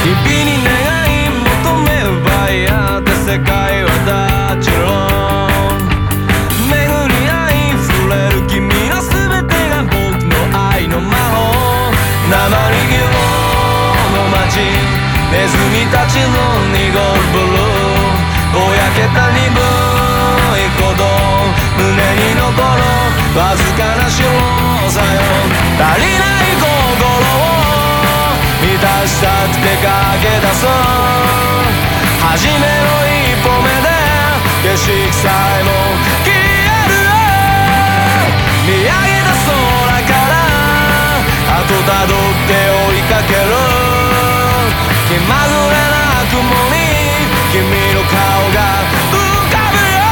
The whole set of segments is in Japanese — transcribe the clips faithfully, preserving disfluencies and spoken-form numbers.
々に願い求め奪い合って世界は立ちろ巡り合い触れる君の全てが僕の愛の魔法生にぎろの街ネズミたちの濁るブルーぼやけた鈍い鼓動胸に残るわずかな白さよ足りない心を満たしたくて駆け出そう初めの一歩目で景色さえも消えるよ見上げた空から後たどって追いかける気まぐれな雲に君の顔が浮かぶよ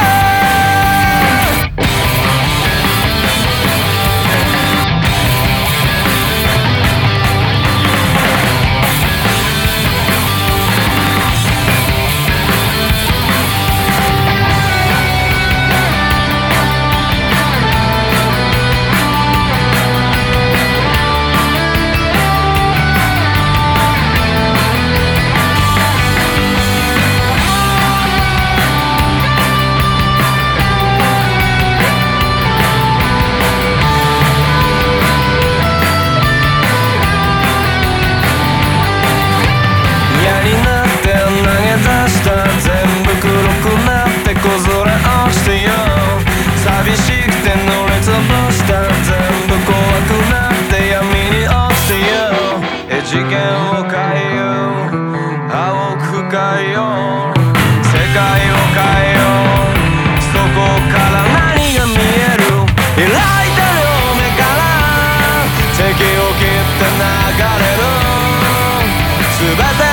寂しくて乗りつぶした全部怖くなって闇に落ちてよ次元を変えよう青く深いよ世界を変えようそこから何が見える開いた両目から敵を切って流れる全て